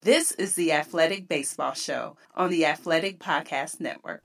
This is the Athletic Baseball Show on the Athletic Podcast Network.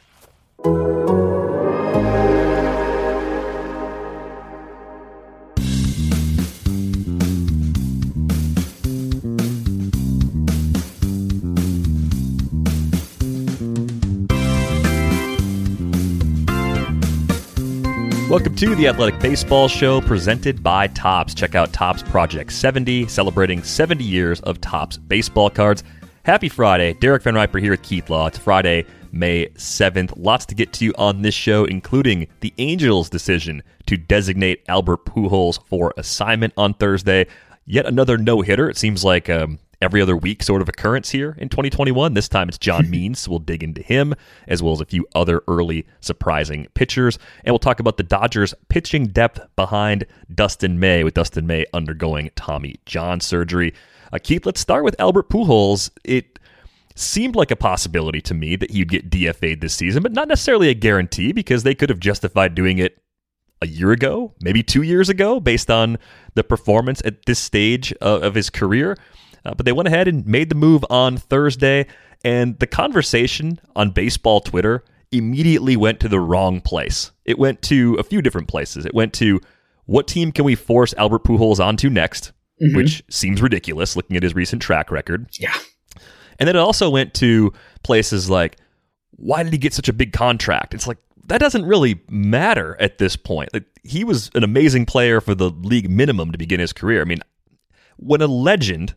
Welcome to the Athletic Baseball Show presented by Topps. Check out Topps Project 70, celebrating 70 years of Topps baseball cards. Happy Friday. Derek Van Riper here with Keith Law. It's Friday, May 7th. Lots to get to on this show, including the Angels' decision to designate Albert Pujols for assignment on Thursday. Yet another no-hitter. It seems like every other week sort of occurrence here in 2021. This time it's John Means, so we'll dig into him, as well as a few other early surprising pitchers. And we'll talk about the Dodgers' pitching depth behind Dustin May, with Dustin May undergoing Tommy John surgery. Keith, let's start with Albert Pujols. It seemed like a possibility to me that he'd get DFA'd this season, but not necessarily a guarantee, because they could have justified doing it a year ago, maybe 2 years ago, based on the performance at this stage of his career. But they went ahead and made the move on Thursday, and the conversation on baseball Twitter immediately went to the wrong place. It went to a few different places. It went to, what team can we force Albert Pujols onto next, which seems ridiculous looking at his recent track record. Yeah. And then it also went to places like, why did he get such a big contract? It's like, that doesn't really matter at this point. Like, he was an amazing player for the league minimum to begin his career. I mean, when a legend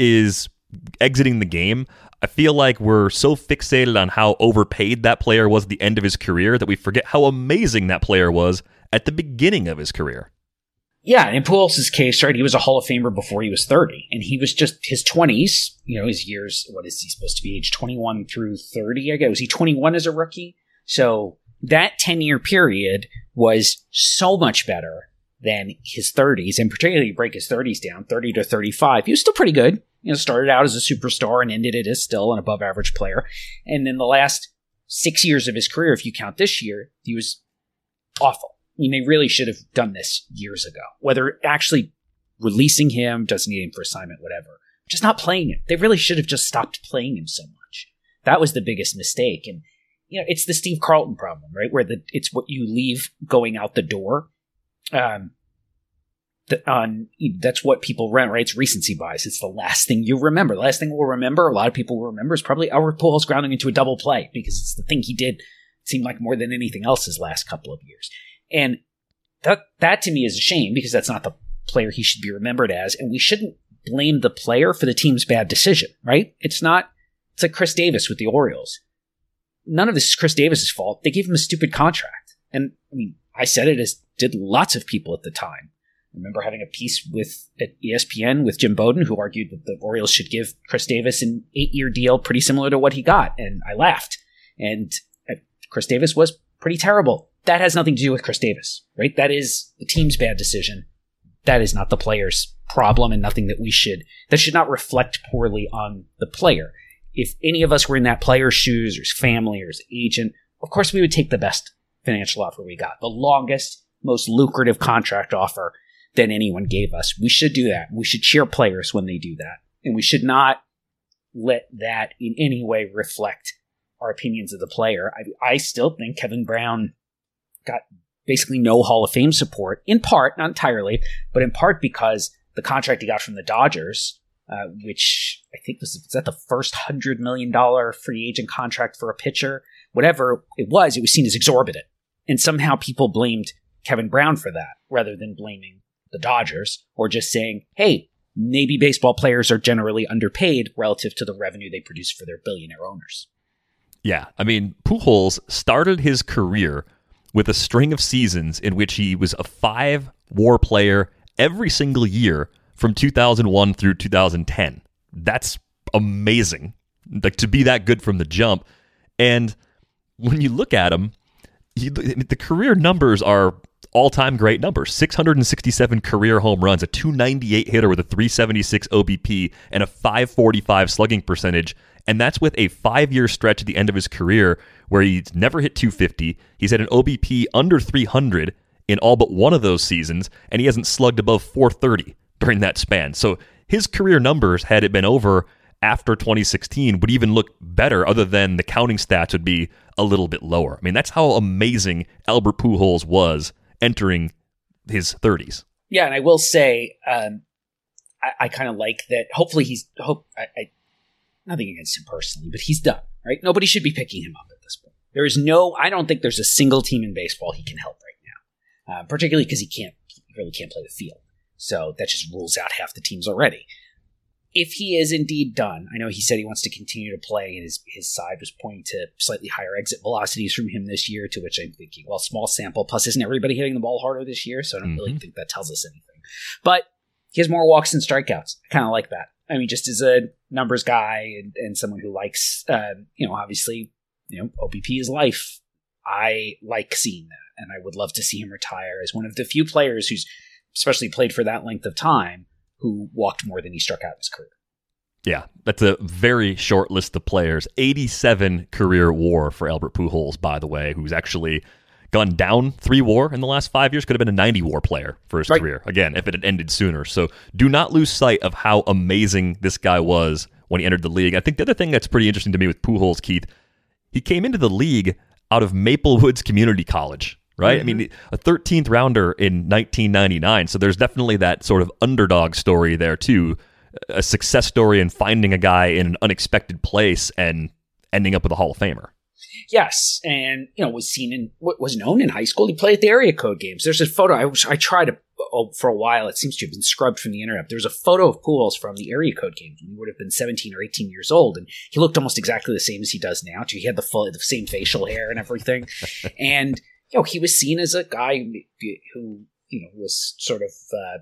is exiting the game, I feel like we're so fixated on how overpaid that player was at the end of his career that we forget how amazing that player was at the beginning of his career. Yeah, in Pujols' case, right, he was a Hall of Famer before he was 30, and he was just his 20s, his years, what is he supposed to be, age 21 through 30, I guess. Was he 21 as a rookie? So that 10-year period was so much better than his 30s, and particularly you break his 30s down, 30 to 35, he was still pretty good. Started out as a superstar and ended it as still an above-average player. And in the last 6 years of his career, if you count this year, he was awful. I mean, they really should have done this years ago. Whether actually releasing him, designating him for assignment, whatever, just not playing him. They really should have just stopped playing him so much. That was the biggest mistake. And it's the Steve Carlton problem, right? Where it's what you leave going out the door. That's what people rent, right? It's recency bias. It's the last thing you remember. The last thing we'll remember, a lot of people will remember, is probably Albert Pujols grounding into a double play, because it's the thing he did, seem like, more than anything else his last couple of years. And that to me is a shame, because that's not the player he should be remembered as, and we shouldn't blame the player for the team's bad decision, right? It's like Chris Davis with the Orioles. None of this is Chris Davis's fault. They gave him a stupid contract. And I mean, I said it, as did lots of people at the time. I remember having a piece at ESPN with Jim Bowden, who argued that the Orioles should give Chris Davis an 8-year deal pretty similar to what he got. And I laughed. And Chris Davis was pretty terrible. That has nothing to do with Chris Davis, right? That is the team's bad decision. That is not the player's problem, and nothing that should not reflect poorly on the player. If any of us were in that player's shoes, or his family, or his agent, of course we would take the best financial offer we got. The longest, most lucrative contract offer than anyone gave us. We should do that. We should cheer players when they do that. And we should not let that in any way reflect our opinions of the player. I still think Kevin Brown got basically no Hall of Fame support, in part, not entirely, but in part because the contract he got from the Dodgers, which I think was that the first $100 million free agent contract for a pitcher, whatever it was seen as exorbitant. And somehow people blamed Kevin Brown for that, rather than blaming the Dodgers, or just saying, hey, maybe baseball players are generally underpaid relative to the revenue they produce for their billionaire owners. Yeah, I mean, Pujols started his career with a string of seasons in which he was a 5-WAR player every single year from 2001 through 2010. That's amazing, like, to be that good from the jump. And when you look at him, the career numbers are all-time great numbers. 667 career home runs, a 298 hitter with a 376 OBP, and a 545 slugging percentage. And that's with a 5-year stretch at the end of his career where he's never hit 250. He's had an OBP under 300 in all but one of those seasons, and he hasn't slugged above 430 during that span. So his career numbers, had it been over after 2016 would even look better, other than the counting stats would be a little bit lower. I mean, that's how amazing Albert Pujols was entering his 30s. Yeah, and I will say, I kind of like that. Hopefully nothing against him personally, but he's done, right? Nobody should be picking him up at this point. I don't think there's a single team in baseball he can help right now, particularly because he really can't play the field. So that just rules out half the teams already. If he is indeed done, I know he said he wants to continue to play, and his side was pointing to slightly higher exit velocities from him this year, to which I'm thinking, well, small sample, plus isn't everybody hitting the ball harder this year? So I don't really think that tells us anything. But he has more walks than strikeouts. I kind of like that. I mean, just as a numbers guy and someone who likes, obviously, OBP is life. I like seeing that, and I would love to see him retire as one of the few players who's especially played for that length of time who walked more than he struck out in his career. Yeah, that's a very short list of players. 87 career WAR for Albert Pujols, by the way, who's actually gone down 3 WAR in the last 5 years. Could have been a 90 WAR player for his career, again, if it had ended sooner. So do not lose sight of how amazing this guy was when he entered the league. I think the other thing that's pretty interesting to me with Pujols, Keith, he came into the league out of Maple Woods Community College, right? Mm-hmm. I mean, a 13th rounder in 1999. So there's definitely that sort of underdog story there too. A success story in finding a guy in an unexpected place and ending up with a Hall of Famer. Yes, and was known in high school. He played at the area code games. There's a photo I tried to for a while. It seems to have been scrubbed from the internet. There's a photo of Pujols from the area code games when he would have been 17 or 18 years old, and he looked almost exactly the same as he does now. He had the same facial hair and everything, and he was seen as a guy who was sort of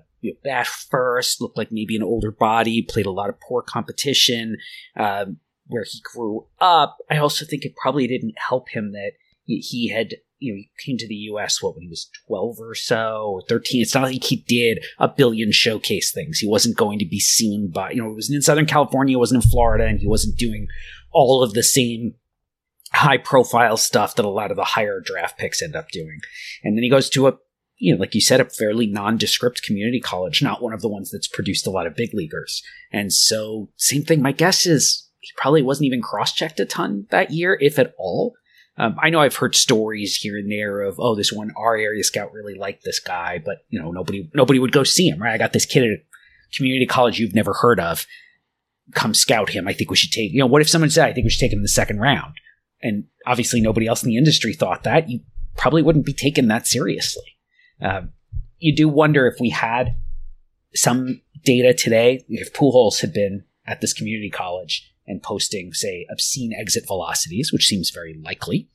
bat first, looked like maybe an older body, played a lot of poor competition. Where he grew up, I also think it probably didn't help him that he had, he came to the U.S. when he was 12 or so, or 13. It's not like he did a billion showcase things. He wasn't going to be seen by, it wasn't in Southern California, it wasn't in Florida, and he wasn't doing all of the same high-profile stuff that a lot of the higher draft picks end up doing. And then he goes to like you said, a fairly nondescript community college, not one of the ones that's produced a lot of big leaguers. And so, same thing, my guess is, he probably wasn't even cross-checked a ton that year, if at all. I know I've heard stories here and there of, our area scout really liked this guy, but nobody would go see him, right? I got this kid at a community college you've never heard of. Come scout him. I think we should take, what if someone said, I think we should take him in the second round? And obviously nobody else in the industry thought that. You probably wouldn't be taken that seriously. You do wonder if we had some data today, if Pujols had been at this community college and posting, say, obscene exit velocities, which seems very likely,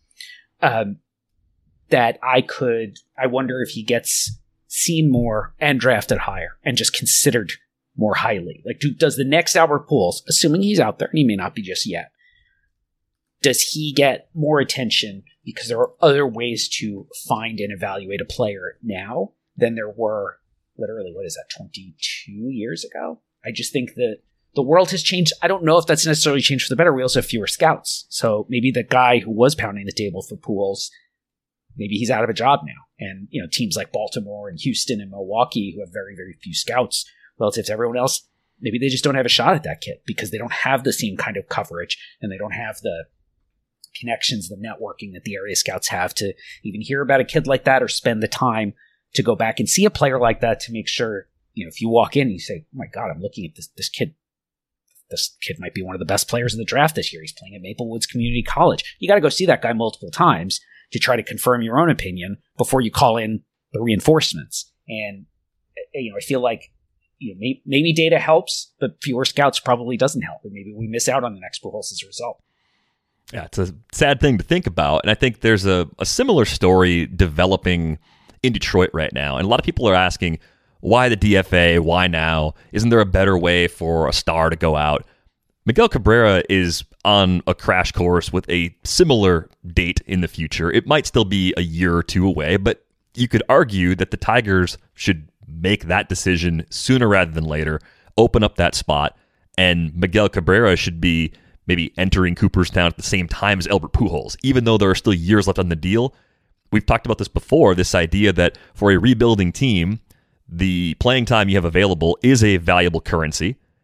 that I wonder if he gets seen more and drafted higher and just considered more highly. Like, does the next Albert Pujols, assuming he's out there, and he may not be just yet, does he get more attention because there are other ways to find and evaluate a player now than there were, literally, 22 years ago? I just think that the world has changed. I don't know if that's necessarily changed for the better. We also have fewer scouts. So maybe the guy who was pounding the table for Pujols, maybe he's out of a job now. And, teams like Baltimore and Houston and Milwaukee, who have very, very few scouts relative to everyone else, maybe they just don't have a shot at that kid because they don't have the same kind of coverage and they don't have the connections, the networking that the area scouts have to even hear about a kid like that or spend the time to go back and see a player like that to make sure, if you walk in and you say, oh my God, I'm looking at this kid. This kid might be one of the best players in the draft this year. He's playing at Maple Woods Community College. You got to go see that guy multiple times to try to confirm your own opinion before you call in the reinforcements. And, I feel like, maybe data helps, but fewer scouts probably doesn't help. And maybe we miss out on the next Pujols as a result. Yeah, it's a sad thing to think about. And I think there's a similar story developing in Detroit right now. And a lot of people are asking, why the DFA? Why now? Isn't there a better way for a star to go out? Miguel Cabrera is on a crash course with a similar date in the future. It might still be a year or two away, but you could argue that the Tigers should make that decision sooner rather than later, open up that spot, and Miguel Cabrera should be maybe entering Cooperstown at the same time as Albert Pujols, even though there are still years left on the deal. We've talked about this before, this idea that for a rebuilding team, the playing time you have available is a valuable currency.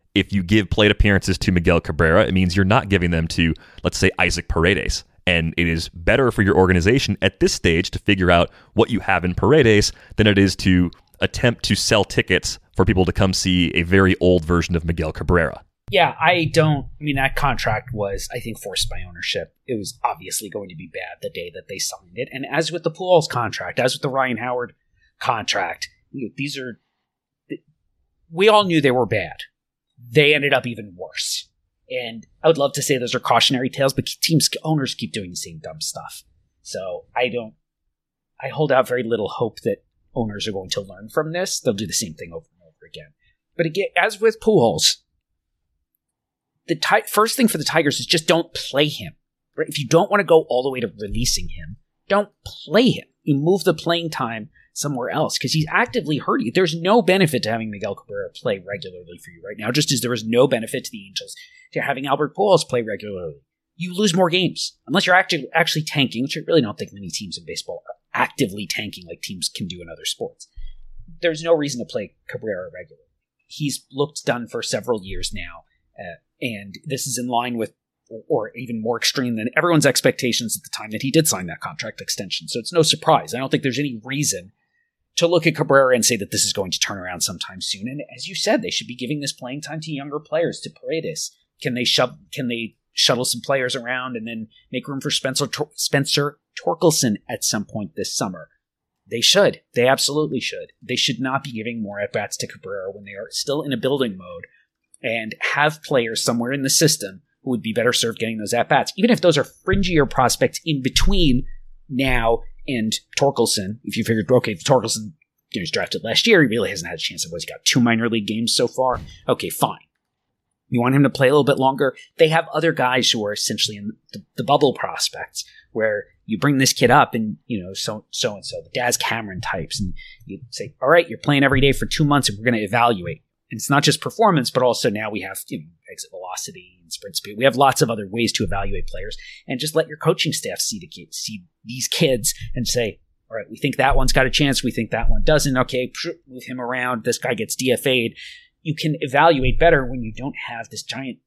If you give plate appearances to Miguel Cabrera, it means you're not giving them to, let's say, Isaac Paredes. And it is better for your organization at this stage to figure out what you have in Paredes than it is to attempt to sell tickets for people to come see a very old version of Miguel Cabrera. Yeah, that contract was, I think, forced by ownership. It was obviously going to be bad the day that they signed it. And as with the Pujols contract, as with the Ryan Howard contract, we all knew they were bad. They ended up even worse. And I would love to say those are cautionary tales, but owners keep doing the same dumb stuff. So I hold out very little hope that owners are going to learn from this. They'll do the same thing over and over again. But again, as with Pujols, the first thing for the Tigers is just don't play him. Right? If you don't want to go all the way to releasing him, don't play him. You move the playing time somewhere else because he's actively hurting. There's no benefit to having Miguel Cabrera play regularly for you right now, just as there is no benefit to the Angels to having Albert Pujols play regularly. You lose more games unless you're actually tanking, which I really don't think many teams in baseball are actively tanking like teams can do in other sports. There's no reason to play Cabrera regularly. He's looked done for several years now, and this is in line with, or even more extreme than everyone's expectations at the time that he did sign that contract extension. So it's no surprise. I don't think there's any reason to look at Cabrera and say that this is going to turn around sometime soon. And as you said, they should be giving this playing time to younger players, to Paredes. Can they shuttle some players around and then make room for Spencer Torkelson at some point this summer? They should. They absolutely should. They should not be giving more at-bats to Cabrera when they are still in a building mode, and have players somewhere in the system who would be better served getting those at-bats, even if those are fringier prospects in between now and Torkelson. If you figured, okay, if Torkelson was drafted last year, he really hasn't had a chance. He's got 2 minor league games so far. Okay, fine. You want him to play a little bit longer? They have other guys who are essentially in the bubble prospects, where you bring this kid up and, so-and-so, the Daz Cameron types, and you say, all right, you're playing every day for 2 months and we're going to evaluate. And it's not just performance, but also now we have exit velocity and sprint speed. We have lots of other ways to evaluate players, and just let your coaching staff see these kids and say, all right, we think that one's got a chance. We think that one doesn't. Okay, move him around. This guy gets DFA'd. You can evaluate better when you don't have this giant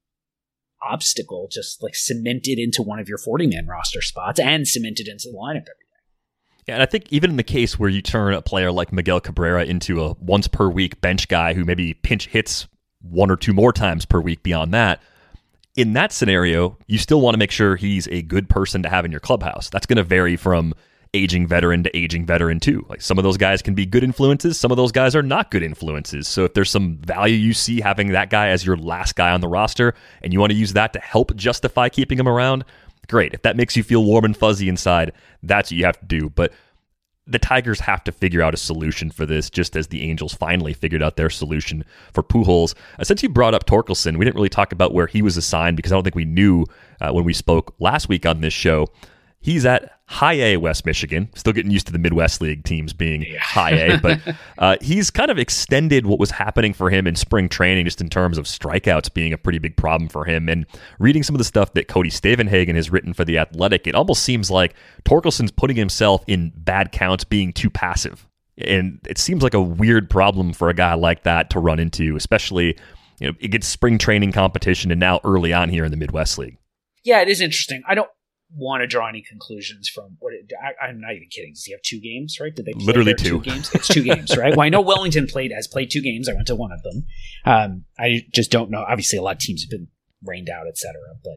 obstacle just like cemented into one of your 40-man roster spots and cemented into the lineup every day. Yeah, and I think even in the case where you turn a player like Miguel Cabrera into a once-per-week bench guy who maybe pinch hits 1 or 2 more times per week beyond that, in that scenario, you still want to make sure he's a good person to have in your clubhouse. That's going to vary from aging veteran to aging veteran too. Like, some of those guys can be good influences, some of those guys are not good influences. So if there's some value you see having that guy as your last guy on the roster, and you want to use that to help justify keeping him around, great. If that makes you feel warm and fuzzy inside, that's what you have to do. But the Tigers have to figure out a solution for this, just as the Angels finally figured out their solution for Pujols. Since you brought up Torkelson, we didn't really talk about where he was assigned because I don't think we knew when we spoke last week on this show. He's at High A West Michigan, still getting used to the Midwest League teams being High A, but he's kind of extended what was happening for him in spring training just in terms of strikeouts being a pretty big problem for him. And reading some of the stuff that Cody Stavenhagen has written for The Athletic, it almost seems like Torkelson's putting himself in bad counts being too passive. And it seems like a weird problem for a guy like that to run into, especially, it gets spring training competition and now early on here in the Midwest League. Yeah, it is interesting. I don't want to draw any conclusions from I'm not even kidding. Does he have 2 games, right? Did they play literally 2 games? It's 2 games, right? Well, I know Wellington has played 2 games. I went to one of them. I just don't know. Obviously, a lot of teams have been rained out, etc. But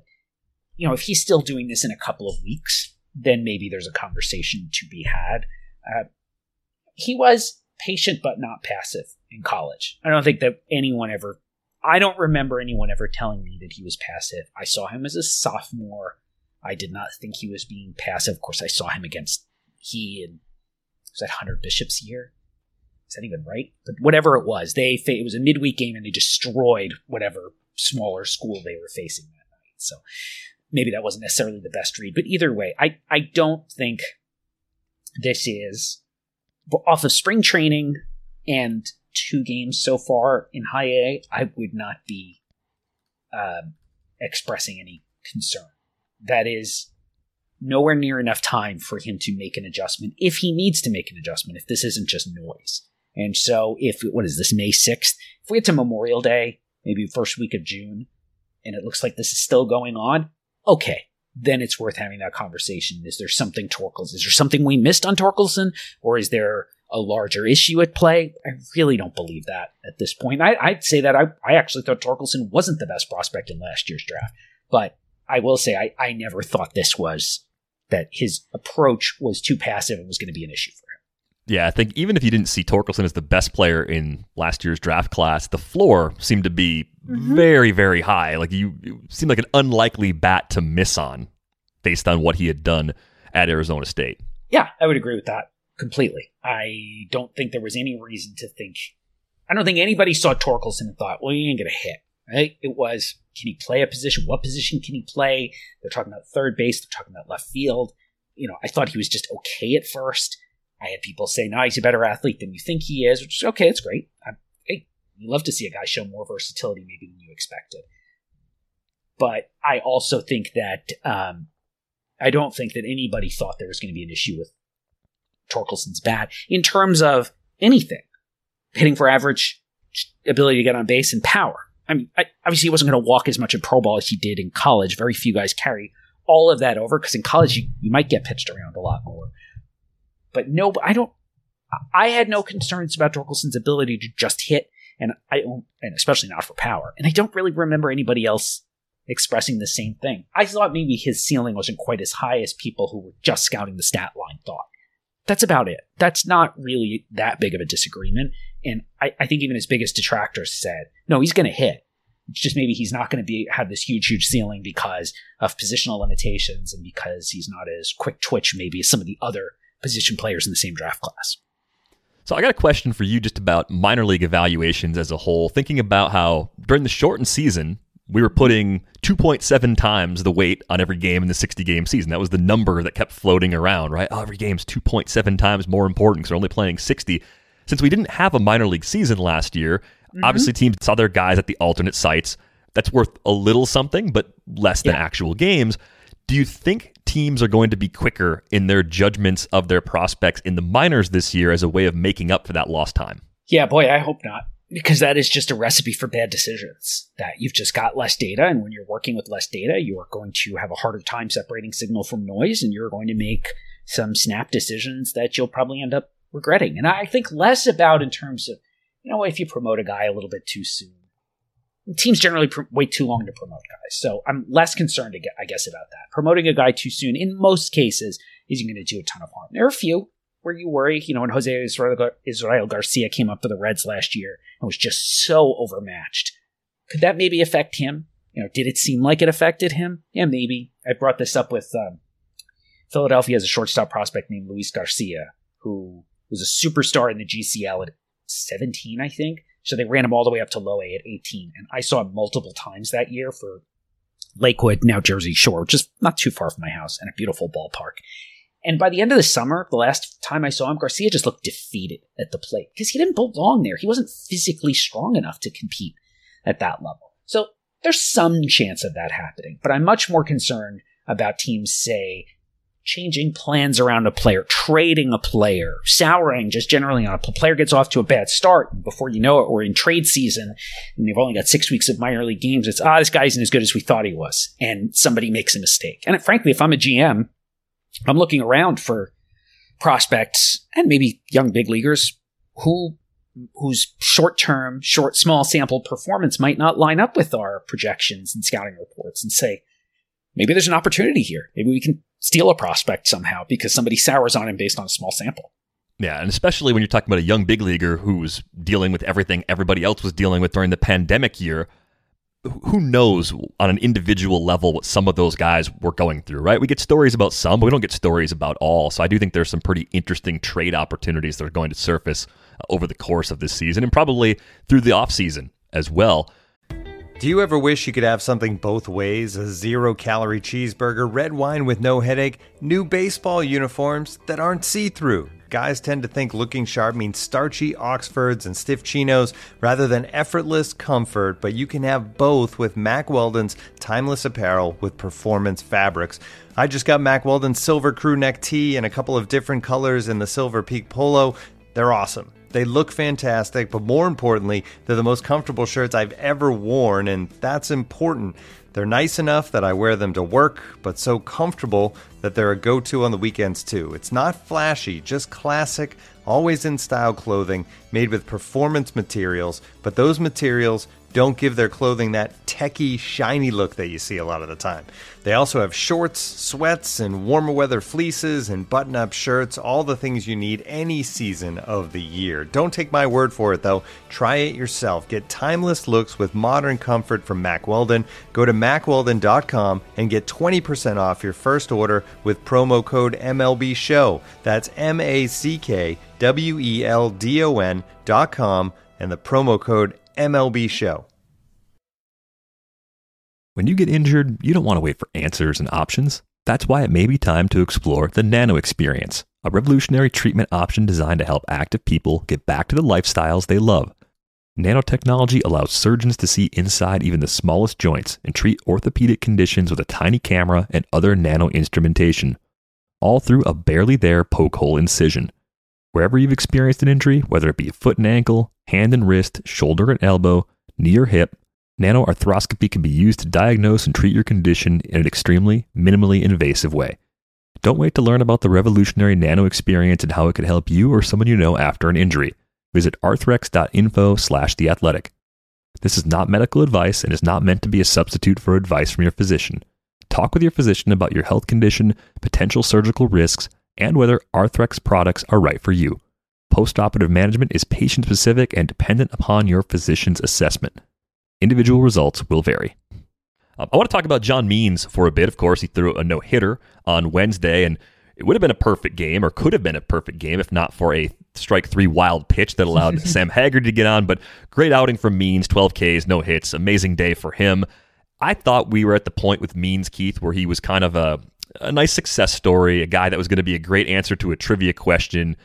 if he's still doing this in a couple of weeks, then maybe there's a conversation to be had. He was patient but not passive in college. I don't think that I don't remember anyone ever telling me that he was passive. I saw him as a sophomore. I did not think he was being passive. Of course, I saw him against was that Hunter Bishop's year? Is that even right? But whatever it was, it was a midweek game and they destroyed whatever smaller school they were facing that night. So maybe that wasn't necessarily the best read. But either way, I don't think this is, off of spring training and 2 games so far in High A, I would not be expressing any concern. That is nowhere near enough time for him to make an adjustment, if he needs to make an adjustment, if this isn't just noise. And so what is this, May 6th? If we get to Memorial Day maybe first week of June, and it looks like this is still going on, okay, then it's worth having that conversation. Is there something Torkelson? Is there something we missed on Torkelson? Or is there a larger issue at play? I really don't believe that at this point. I'd say that I actually thought Torkelson wasn't the best prospect in last year's draft. But I will say I never thought that his approach was too passive and was going to be an issue for him. Yeah, I think even if you didn't see Torkelson as the best player in last year's draft class, the floor seemed to be very, very high. Like you seemed like an unlikely bat to miss on based on what he had done at Arizona State. Yeah, I would agree with that completely. I don't think there was any reason to think. I don't think anybody saw Torkelson and thought, well, he ain't going to hit. Right? It was, can he play a position? What position can he play? They're talking about third base. They're talking about left field. I thought he was just okay at first. I had people say, no, he's a better athlete than you think he is, which is okay, it's great. You love to see a guy show more versatility maybe than you expected. But I also think that I don't think that anybody thought there was going to be an issue with Torkelson's bat in terms of anything. Hitting for average, ability to get on base, and power. I mean, obviously he wasn't going to walk as much in pro ball as he did in college. Very few guys carry all of that over because in college you might get pitched around a lot more. But no, I had no concerns about Torkelson's ability to just hit, and especially not for power. And I don't really remember anybody else expressing the same thing. I thought maybe his ceiling wasn't quite as high as people who were just scouting the stat line thought. That's about it. That's not really that big of a disagreement. And I think even his biggest detractors said, no, he's going to hit. It's just maybe he's not going to have this huge, huge ceiling because of positional limitations and because he's not as quick twitch maybe as some of the other position players in the same draft class. So I got a question for you just about minor league evaluations as a whole, thinking about how during the shortened season, we were putting 2.7 times the weight on every game in the 60-game season. That was the number that kept floating around, right? Oh, every game's 2.7 times more important because they're only playing 60. Since we didn't have a minor league season last year, obviously teams saw their guys at the alternate sites. That's worth a little something, but less than actual games. Do you think teams are going to be quicker in their judgments of their prospects in the minors this year as a way of making up for that lost time? Yeah, boy, I hope not. Because that is just a recipe for bad decisions. That you've just got less data, and when you're working with less data, you are going to have a harder time separating signal from noise, and you're going to make some snap decisions that you'll probably end up regretting. And I think less about in terms of, if you promote a guy a little bit too soon. Teams generally wait too long to promote guys, so I'm less concerned, I guess, about that. Promoting a guy too soon, in most cases, isn't going to do a ton of harm. There are a few where you worry, when Jose Israel Garcia came up for the Reds last year and was just so overmatched. Could that maybe affect him? Did it seem like it affected him? Yeah, maybe. I brought this up with Philadelphia has a shortstop prospect named Luis Garcia, who was a superstar in the GCL at 17, I think. So they ran him all the way up to low A at 18. And I saw him multiple times that year for Lakewood, now Jersey Shore, which is not too far from my house, and a beautiful ballpark. And by the end of the summer, the last time I saw him, Garcia just looked defeated at the plate because he didn't belong there. He wasn't physically strong enough to compete at that level. So there's some chance of that happening. But I'm much more concerned about teams, say, changing plans around a player, trading a player, souring just generally on a player gets off to a bad start. And before you know it, we're in trade season and they've only got 6 weeks of minor league games. It's, this guy isn't as good as we thought he was. And somebody makes a mistake. And frankly, if I'm a GM, I'm looking around for prospects and maybe young big leaguers whose short-term, small sample performance might not line up with our projections and scouting reports and say, maybe there's an opportunity here. Maybe we can steal a prospect somehow because somebody sours on him based on a small sample. Yeah, and especially when you're talking about a young big leaguer who's dealing with everything everybody else was dealing with during the pandemic year. Who knows on an individual level what some of those guys were going through, right? We get stories about some, but we don't get stories about all. So I do think there's some pretty interesting trade opportunities that are going to surface over the course of this season and probably through the offseason as well. Do you ever wish you could have something both ways? A 0-calorie cheeseburger, red wine with no headache, new baseball uniforms that aren't see-through. Guys tend to think looking sharp means starchy Oxfords and stiff chinos rather than effortless comfort, but you can have both with Mack Weldon's timeless apparel with performance fabrics. I just got Mack Weldon's Silver Crew Neck Tee in a couple of different colors in the Silver Peak Polo. They're awesome. They look fantastic, but more importantly, they're the most comfortable shirts I've ever worn, and that's important. They're nice enough that I wear them to work, but so comfortable that they're a go-to on the weekends too. It's not flashy, just classic, always in style clothing made with performance materials, but those materials don't give their clothing that techie, shiny look that you see a lot of the time. They also have shorts, sweats, and warmer weather fleeces and button-up shirts, all the things you need any season of the year. Don't take my word for it, though. Try it yourself. Get timeless looks with modern comfort from Mack Weldon. Go to MackWeldon.com and get 20% off your first order with promo code MLBSHOW. That's MackWeldon.com and the promo code MLB Show. When you get injured, you don't want to wait for answers and options. That's why it may be time to explore the Nano Experience, a revolutionary treatment option designed to help active people get back to the lifestyles they love. Nanotechnology allows surgeons to see inside even the smallest joints and treat orthopedic conditions with a tiny camera and other nano instrumentation, all through a barely there poke hole incision. Wherever you've experienced an injury, whether it be a foot and ankle, hand and wrist, shoulder and elbow, knee or hip, nanoarthroscopy can be used to diagnose and treat your condition in an extremely, minimally invasive way. Don't wait to learn about the revolutionary Nano Experience and how it could help you or someone you know after an injury. Visit arthrex.info/theathletic. This is not medical advice and is not meant to be a substitute for advice from your physician. Talk with your physician about your health condition, potential surgical risks, and whether Arthrex products are right for you. Postoperative management is patient-specific and dependent upon your physician's assessment. Individual results will vary. I want to talk about John Means for a bit. Of course, he threw a no-hitter on Wednesday, and it would have been a perfect game, or could have been a perfect game, if not for a strike three wild pitch that allowed Sam Haggerty to get on. But great outing from Means, 12 Ks, no hits, amazing day for him. I thought we were at the point with Means, Keith, where he was kind of a nice success story, a guy that was going to be a great answer to a trivia question,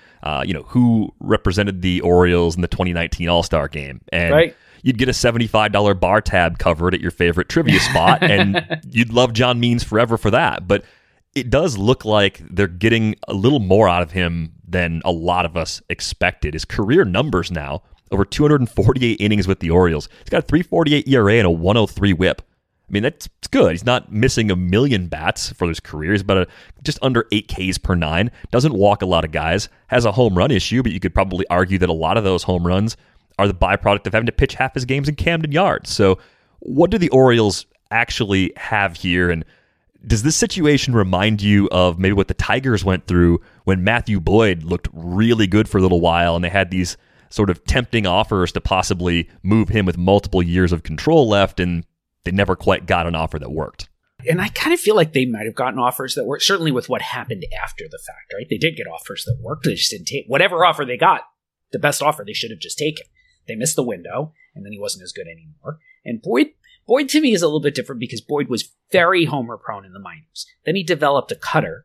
who represented the Orioles in the 2019 All-Star game. And right. You'd get a $75 bar tab covered at your favorite trivia spot, and you'd love John Means forever for that. But it does look like they're getting a little more out of him than a lot of us expected. His career numbers now, over 248 innings with the Orioles. He's got a 3.48 ERA and a 1.03 whip. I mean, that's good. He's not missing a million bats for his career. He's about just under 8 Ks per 9. Doesn't walk a lot of guys. Has a home run issue, but you could probably argue that a lot of those home runs are the byproduct of having to pitch half his games in Camden Yards. So what do the Orioles actually have here? And does this situation remind you of maybe what the Tigers went through when Matthew Boyd looked really good for a little while and they had these sort of tempting offers to possibly move him with multiple years of control left, and they never quite got an offer that worked? And I kind of feel like they might have gotten offers that worked, certainly with what happened after the fact, right? They did get offers that worked. They just didn't take whatever offer they got, the best offer they should have just taken. They missed the window, and then he wasn't as good anymore. And Boyd to me is a little bit different because Boyd was very homer prone in the minors. Then he developed a cutter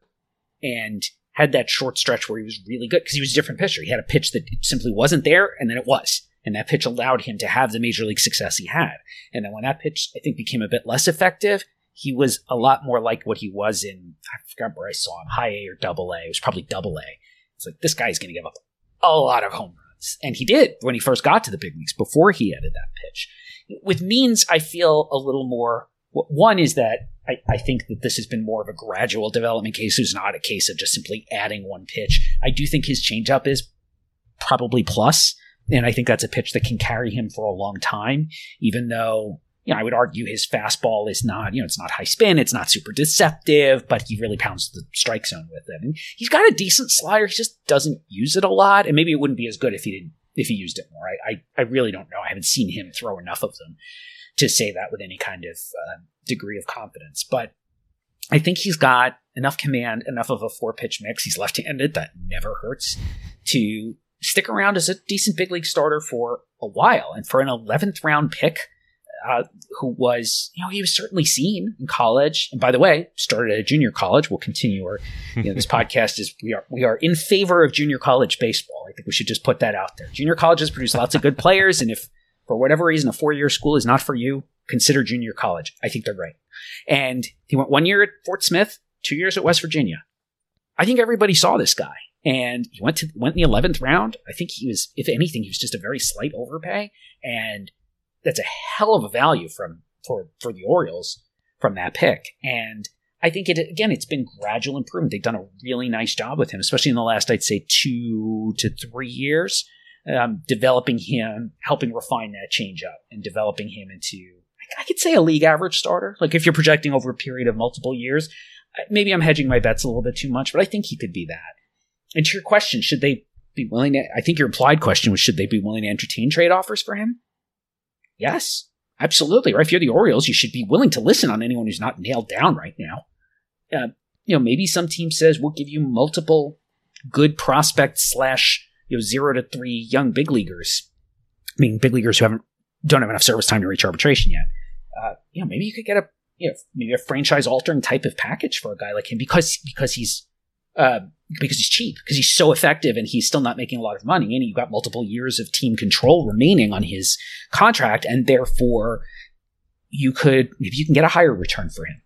and had that short stretch where he was really good because he was a different pitcher. He had a pitch that simply wasn't there, and then it was. And that pitch allowed him to have the major league success he had. And then when that pitch, I think, became a bit less effective, he was a lot more like what he was in, I forgot where I saw him, high A or double A. It was probably double A. It's like, this guy's going to give up a lot of home runs. And he did when he first got to the big leagues, before he added that pitch. With Means, I feel a little more, one is that I think that this has been more of a gradual development case. It's not a case of just simply adding one pitch. I do think his changeup is probably plus. And I think that's a pitch that can carry him for a long time, even though, I would argue his fastball is not, it's not high spin, it's not super deceptive, but he really pounds the strike zone with it. And he's got a decent slider, he just doesn't use it a lot, and maybe it wouldn't be as good if he used it more. I really don't know. I haven't seen him throw enough of them to say that with any kind of degree of confidence. But I think he's got enough command, enough of a 4-pitch mix. He's left-handed, that never hurts, to stick around as a decent big league starter for a while. And for an 11th round pick, who was, he was certainly seen in college. And by the way, started at a junior college. We'll continue our, this podcast is, we are in favor of junior college baseball. I think we should just put that out there. Junior colleges produce lots of good players. And if for whatever reason, a 4-year school is not for you, consider junior college. I think they're great. And he went 1 year at Fort Smith, 2 years at West Virginia. I think everybody saw this guy. And he went in the 11th round. I think he was, if anything, he was just a very slight overpay. And that's a hell of a value for the Orioles from that pick. And I think it's been gradual improvement. They've done a really nice job with him, especially in the last, I'd say, 2 to 3 years, developing him, helping refine that changeup, and developing him into, I could say, a league average starter. Like if you're projecting over a period of multiple years, maybe I'm hedging my bets a little bit too much, but I think he could be that. And to your question, should they be willing to, I think your implied question was, should they be willing to entertain trade offers for him? Yes, absolutely. Right? If you're the Orioles, you should be willing to listen on anyone who's not nailed down right now. Maybe some team says, we'll give you multiple good prospects / 0 to 3 young big leaguers. I mean, big leaguers who don't have enough service time to reach arbitration yet. Maybe you could get maybe a franchise altering type of package for a guy like him because he's cheap, because he's so effective and he's still not making a lot of money, and you've got multiple years of team control remaining on his contract, and therefore maybe you can get a higher return for him.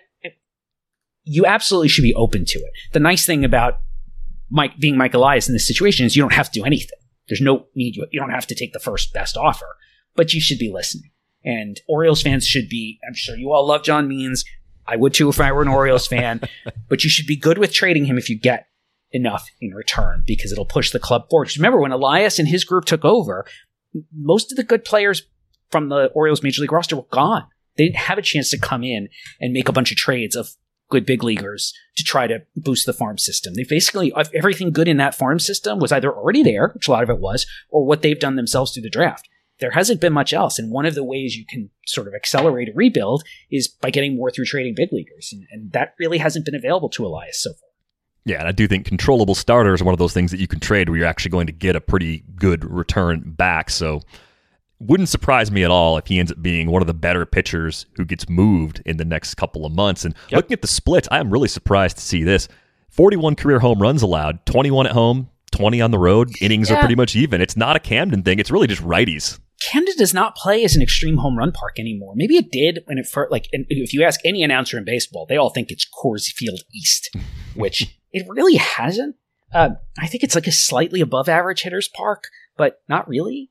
You absolutely should be open to it. The nice thing about being Mike Elias in this situation is you don't have to do anything. There's no need. You don't have to take the first best offer, but you should be listening. And Orioles fans should be, I'm sure you all love John Means. I would too if I were an Orioles fan, but you should be good with trading him if you get enough in return, because it'll push the club forward. Because remember, when Elias and his group took over, most of the good players from the Orioles Major League roster were gone. They didn't have a chance to come in and make a bunch of trades of good big leaguers to try to boost the farm system. They basically, everything good in that farm system was either already there, which a lot of it was, or what they've done themselves through the draft. There hasn't been much else. And one of the ways you can sort of accelerate a rebuild is by getting more through trading big leaguers. And that really hasn't been available to Elias so far. Yeah, and I do think controllable starters are one of those things that you can trade where you're actually going to get a pretty good return back. So wouldn't surprise me at all if he ends up being one of the better pitchers who gets moved in the next couple of months. And looking at the splits, I am really surprised to see this. 41 career home runs allowed, 21 at home, 20 on the road. Innings are pretty much even. It's not a Camden thing. It's really just righties. Camden does not play as an extreme home run park anymore. Maybe it did when it first, and if you ask any announcer in baseball, they all think it's Coors Field East, which it really hasn't. I think it's like a slightly above average hitter's park, but not really.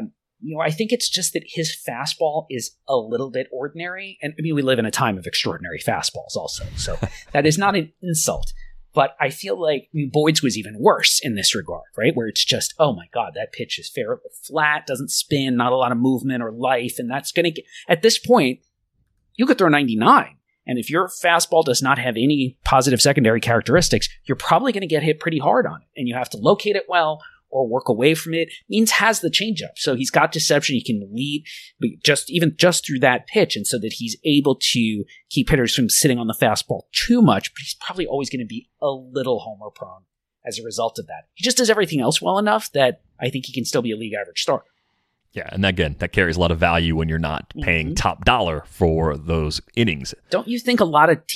I think it's just that his fastball is a little bit ordinary. And I mean, we live in a time of extraordinary fastballs also. So that is not an insult. But I feel like Boyd's was even worse in this regard, right? Where it's just, oh my God, that pitch is fairly flat, doesn't spin, not a lot of movement or life. And that's going to get, at this point, you could throw 99. And if your fastball does not have any positive secondary characteristics, you're probably going to get hit pretty hard on it. And you have to locate it well or work away from it. Means has the changeup. So he's got deception. He can lead just through that pitch. And so that he's able to keep hitters from sitting on the fastball too much, but he's probably always going to be a little homer prone as a result of that. He just does everything else well enough that I think he can still be a league average starter. Yeah, and again, that carries a lot of value when you're not paying top dollar for those innings. Don't you think a lot of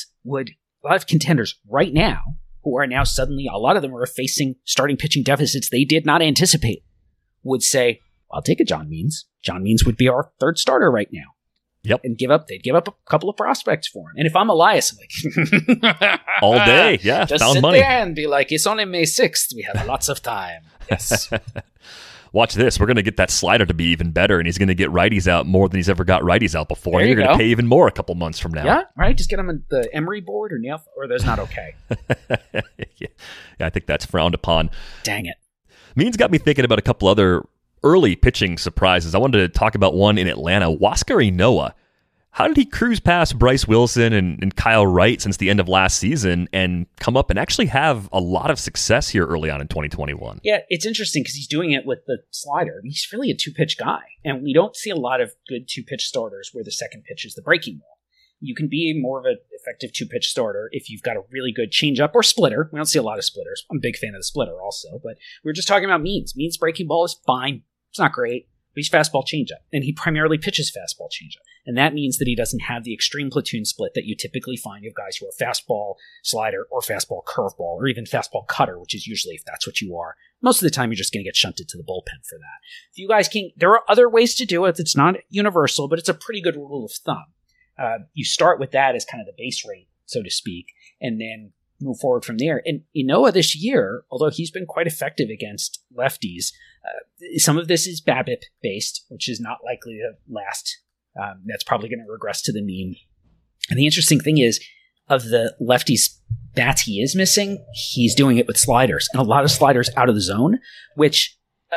contenders right now, who are now suddenly, a lot of them are facing starting pitching deficits they did not anticipate, would say, I'll take a John Means. John Means would be our third starter right now. Yep. And they'd give up a couple of prospects for him. And if I'm Elias, I'm like, all day. Yeah. Just found sit money. there and be like, it's only May 6th. We have lots of time. Yes. Watch this. We're going to get that slider to be even better, and he's going to get righties out more than he's ever got righties out before. There You're you going to go. pay even more a couple months from now. Yeah, right. Just get him on the Emery board or that's not okay. Yeah, I think that's frowned upon. Dang it. Means got me thinking about a couple other early pitching surprises. I wanted to talk about one in Atlanta, Huascar Ynoa. How did he cruise past Bryce Wilson and Kyle Wright since the end of last season and come up and actually have a lot of success here early on in 2021? Yeah, it's interesting because he's doing it with the slider. He's really a two-pitch guy, and we don't see a lot of good two-pitch starters where the second pitch is the breaking ball. You can be more of an effective two-pitch starter if you've got a really good changeup or splitter. We don't see a lot of splitters. I'm a big fan of the splitter also, but we were just talking about Means. Means breaking ball is fine. It's not great, but he's fastball changeup, and he primarily pitches fastball changeup. And that means that he doesn't have the extreme platoon split that you typically find of guys who are fastball slider or fastball curveball or even fastball cutter, which is usually if that's what you are. Most of the time, you're just going to get shunted to the bullpen for that. If you guys can, there are other ways to do it. It's not universal, but it's a pretty good rule of thumb. You start with that as kind of the base rate, so to speak, and then move forward from there. And Ynoa this year, although he's been quite effective against lefties, some of this is BABIP based, which is not likely to last. That's probably going to regress to the mean. And the interesting thing is, of the lefties bats he is missing, he's doing it with sliders, and a lot of sliders out of the zone, which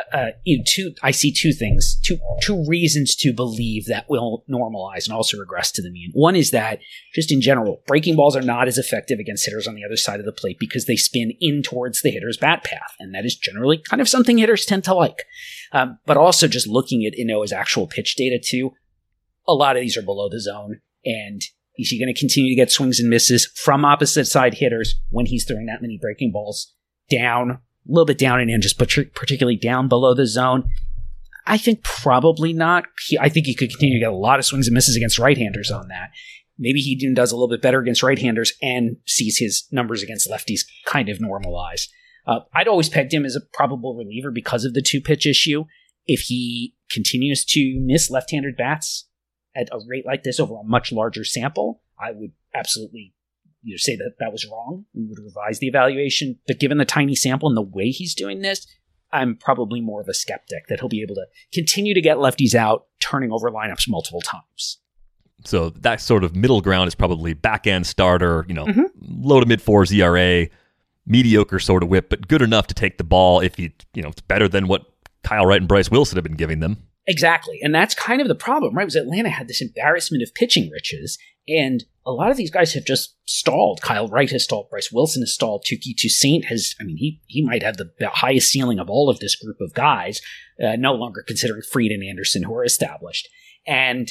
I see two things, two reasons to believe that will normalize and also regress to the mean. One is that, just in general, breaking balls are not as effective against hitters on the other side of the plate because they spin in towards the hitter's bat path, and that is generally kind of something hitters tend to like. But also, just looking at Ynoa's actual pitch data too, a lot of these are below the zone, and is he going to continue to get swings and misses from opposite side hitters when he's throwing that many breaking balls down, a little bit down and in, just particularly down below the zone? I think probably not. I think he could continue to get a lot of swings and misses against right-handers on that. Maybe he even does a little bit better against right-handers and sees his numbers against lefties kind of normalize. I'd always pegged him as a probable reliever because of the two-pitch issue. If he continues to miss left-handed bats at a rate like this over a much larger sample, I would absolutely say that was wrong. We would revise the evaluation. But given the tiny sample and the way he's doing this, I'm probably more of a skeptic that he'll be able to continue to get lefties out, turning over lineups multiple times. So that sort of middle ground is probably back-end starter, low to mid-fours ERA, mediocre sort of whip, but good enough to take the ball if it's better than what Kyle Wright and Bryce Wilson have been giving them. Exactly. And that's kind of the problem, right? Was Atlanta had this embarrassment of pitching riches, and a lot of these guys have just stalled. Kyle Wright has stalled. Bryce Wilson has stalled. Touki Toussaint he might have the highest ceiling of all of this group of guys, no longer considering Fried and Anderson, who are established. And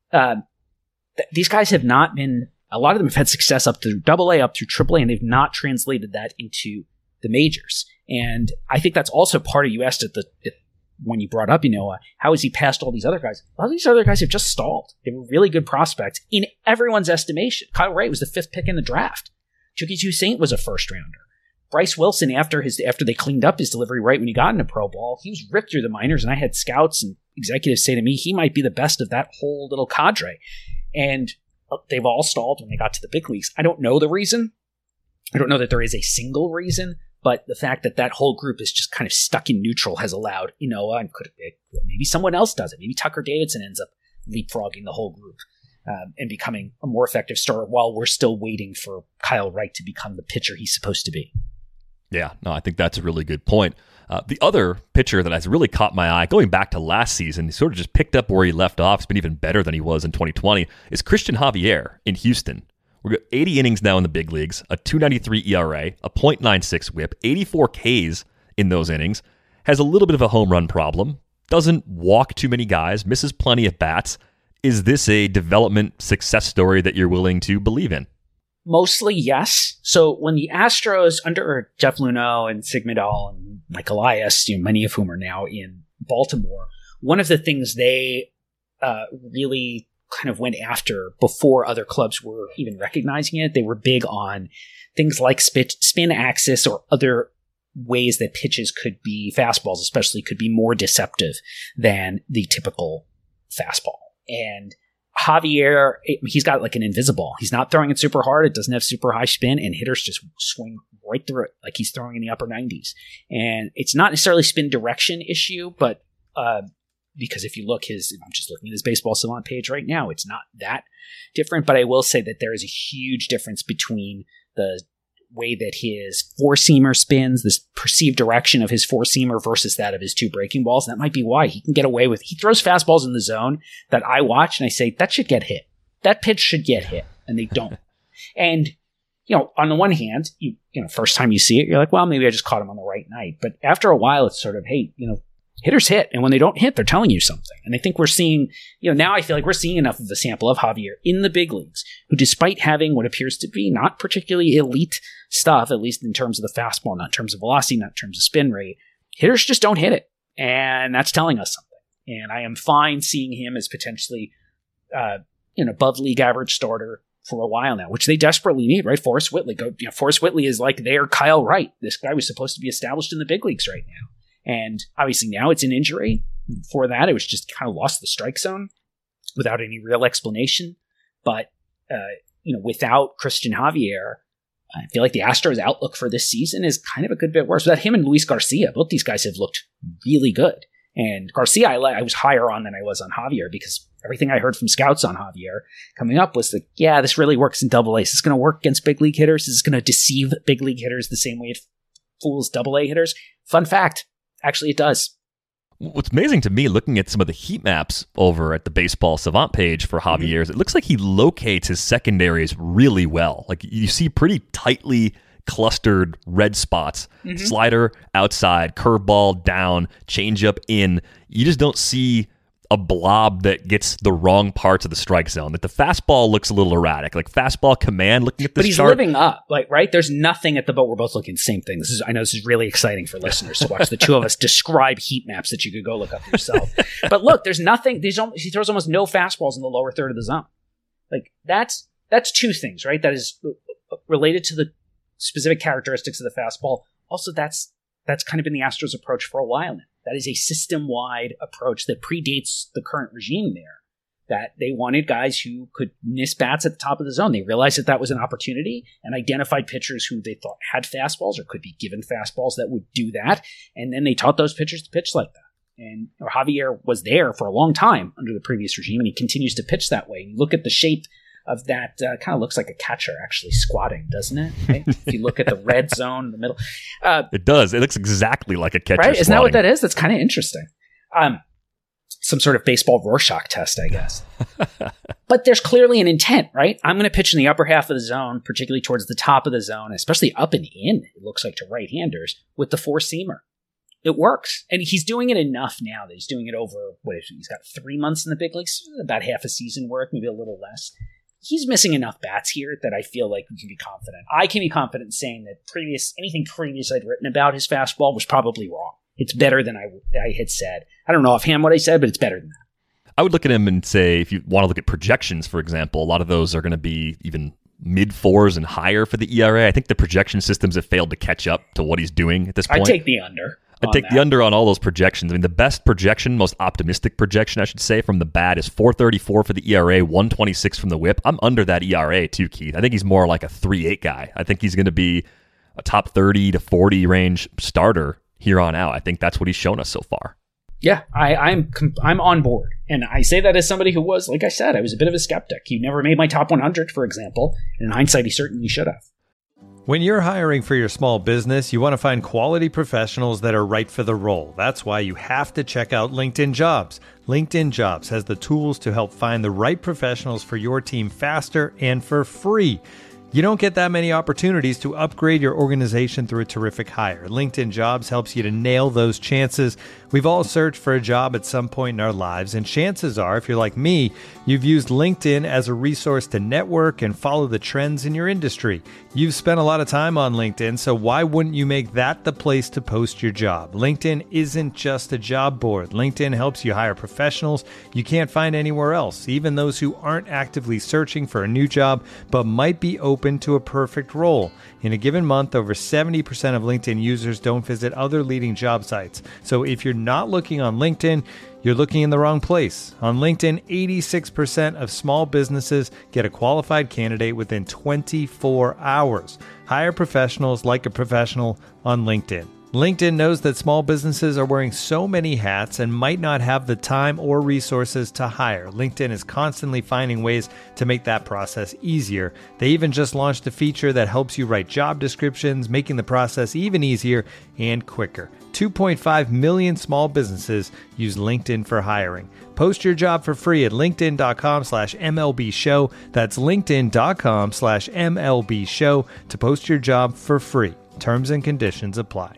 these guys have not been, a lot of them have had success up through AA, up through AAA, and they've not translated that into the majors. And I think that's also part of, you asked when you brought up Ynoa, how is he past all these other guys? A lot of these other guys have just stalled. They were really good prospects in everyone's estimation. Kyle Wright was the 5th pick in the draft. Touki Toussaint was a first rounder. Bryce Wilson, after they cleaned up his delivery right when he got into pro ball, he was ripped through the minors, and I had scouts and executives say to me he might be the best of that whole little cadre. And they've all stalled when they got to the big leagues. I don't know the reason. I don't know that there is a single reason. But the fact that whole group is just kind of stuck in neutral has allowed Ynoa, and maybe someone else does it. Maybe Tucker Davidson ends up leapfrogging the whole group and becoming a more effective starter while we're still waiting for Kyle Wright to become the pitcher he's supposed to be. Yeah, no, I think that's a really good point. The other pitcher that has really caught my eye, going back to last season, he sort of just picked up where he left off. He's been even better than he was in 2020, is Christian Javier in Houston. We've got 80 innings now in the big leagues, a 2.93 ERA, a .96 whip, 84 Ks in those innings, has a little bit of a home run problem, doesn't walk too many guys, misses plenty of bats. Is this a development success story that you're willing to believe in? Mostly, yes. So when the Astros, under Jeff Luhnow and Sig Mejdal and Mike Elias, many of whom are now in Baltimore, one of the things they really kind of went after before other clubs were even recognizing it, they were big on things like spin axis or other ways that pitches could be, fastballs especially, could be more deceptive than the typical fastball. And Javier, he's got like an invisible. He's not throwing it super hard. It doesn't have super high spin, and hitters just swing right through it like he's throwing in the upper 90s. And it's not necessarily spin direction issue, but because if you look I'm just looking at his Baseball Savant page right now, it's not that different. But I will say that there is a huge difference between the way that his four-seamer spins, this perceived direction of his four-seamer versus that of his two breaking balls. And that might be why he can get away with, he throws fastballs in the zone that I watch and I say, that should get hit. That pitch should get hit. And they don't. And, on the one hand, first time you see it, you're like, well, maybe I just caught him on the right night. But after a while, it's sort of, hey, hitters hit, and when they don't hit, they're telling you something. And I think we're seeing, now I feel like we're seeing enough of a sample of Javier in the big leagues, who despite having what appears to be not particularly elite stuff, at least in terms of the fastball, not in terms of velocity, not in terms of spin rate, hitters just don't hit it. And that's telling us something. And I am fine seeing him as potentially an above league average starter for a while now, which they desperately need, right? Forrest Whitley. Forrest Whitley is like their Kyle Wright. This guy was supposed to be established in the big leagues right now. And obviously now it's an injury. Before that, it was just kind of lost the strike zone without any real explanation. But, without Christian Javier, I feel like the Astros' outlook for this season is kind of a good bit worse. Without him and Luis Garcia, both these guys have looked really good. And Garcia, I was higher on than I was on Javier because everything I heard from scouts on Javier coming up was that, yeah, this really works in Double A. Is this going to work against big league hitters? Is this going to deceive big league hitters the same way it fools Double A hitters? Fun fact, actually it does. What's amazing to me, looking at some of the heat maps over at the Baseball Savant page for Javier, is it looks like he locates his secondaries really well. Like you see pretty tightly clustered red spots. Slider outside, curveball down, changeup in. You just don't see a blob that gets the wrong parts of the strike zone. That the fastball looks a little erratic. Like fastball command, looking at this But he's chart, living up, like, right? There's nothing at the boat. We're both looking at the same thing. I know this is really exciting for listeners to watch the two of us describe heat maps that you could go look up yourself. But look, there's nothing. He throws almost no fastballs in the lower third of the zone. Like that's two things, right? That is related to the specific characteristics of the fastball. Also, that's kind of been the Astros' approach for a while now. That is a system-wide approach that predates the current regime there, that they wanted guys who could miss bats at the top of the zone. They realized that was an opportunity and identified pitchers who they thought had fastballs or could be given fastballs that would do that. And then they taught those pitchers to pitch like that. And Javier was there for a long time under the previous regime, and he continues to pitch that way. You look at the shape of that, kind of looks like a catcher actually squatting, doesn't it? Right? If you look at the red zone in the middle. it does. It looks exactly like a catcher right? Isn't that what squatting. that is? That's kind of interesting. Some sort of baseball Rorschach test, I guess. But there's clearly an intent, right? I'm going to pitch in the upper half of the zone, particularly towards the top of the zone, especially up and in, it looks like, to right-handers, with the four-seamer. It works. And he's doing it enough now that he's doing it over, he's got 3 months in the big leagues, about half a season worth, maybe a little less. He's missing enough bats here that I feel like we can be confident. I can be confident in saying that anything previous I'd written about his fastball was probably wrong. It's better than I had said. I don't know offhand what I said, but it's better than that. I would look at him and say, if you want to look at projections, for example, a lot of those are going to be even mid-4s and higher for the ERA. I think the projection systems have failed to catch up to what he's doing at this point. I'd take the under. I'd take the under on all those projections. I mean, the best projection, most optimistic projection, I should say, from the bat is 434 for the ERA, 126 from the whip. I'm under that ERA too, Keith. I think he's more like a 3.8 guy. I think he's going to be a top 30 to 40 range starter here on out. I think that's what he's shown us so far. Yeah, I'm on board. And I say that as somebody who was, like I said, I was a bit of a skeptic. He never made my top 100, for example. And in hindsight, he certainly should have. When you're hiring for your small business, you want to find quality professionals that are right for the role. That's why you have to check out LinkedIn Jobs. LinkedIn Jobs has the tools to help find the right professionals for your team faster and for free. You don't get that many opportunities to upgrade your organization through a terrific hire. LinkedIn Jobs helps you to nail those chances. We've all searched for a job at some point in our lives, and chances are, if you're like me, you've used LinkedIn as a resource to network and follow the trends in your industry. You've spent a lot of time on LinkedIn, so why wouldn't you make that the place to post your job? LinkedIn isn't just a job board. LinkedIn helps you hire professionals you can't find anywhere else, even those who aren't actively searching for a new job but might be open to a perfect role. In a given month, over 70% of LinkedIn users don't visit other leading job sites. So if you're not looking on LinkedIn, you're looking in the wrong place. On LinkedIn, 86% of small businesses get a qualified candidate within 24 hours. Hire professionals like a professional on LinkedIn. LinkedIn knows that small businesses are wearing so many hats and might not have the time or resources to hire. LinkedIn is constantly finding ways to make that process easier. They even just launched a feature that helps you write job descriptions, making the process even easier and quicker. 2.5 million small businesses use LinkedIn for hiring. Post your job for free at linkedin.com/MLB show. That's linkedin.com/MLB show to post your job for free. Terms and conditions apply.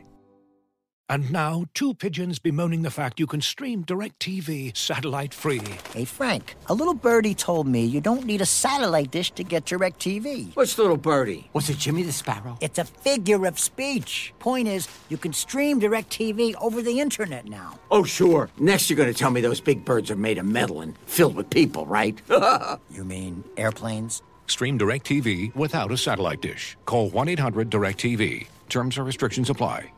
And now, two pigeons bemoaning the fact you can stream DirecTV satellite-free. Hey, Frank, a little birdie told me you don't need a satellite dish to get DirecTV. What's little birdie? Was it Jimmy the Sparrow? It's a figure of speech. Point is, you can stream DirecTV over the internet now. Oh, sure. Next you're going to tell me those big birds are made of metal and filled with people, right? You mean airplanes? Stream DirecTV without a satellite dish. Call 1-800-DirecTV. Terms and restrictions apply.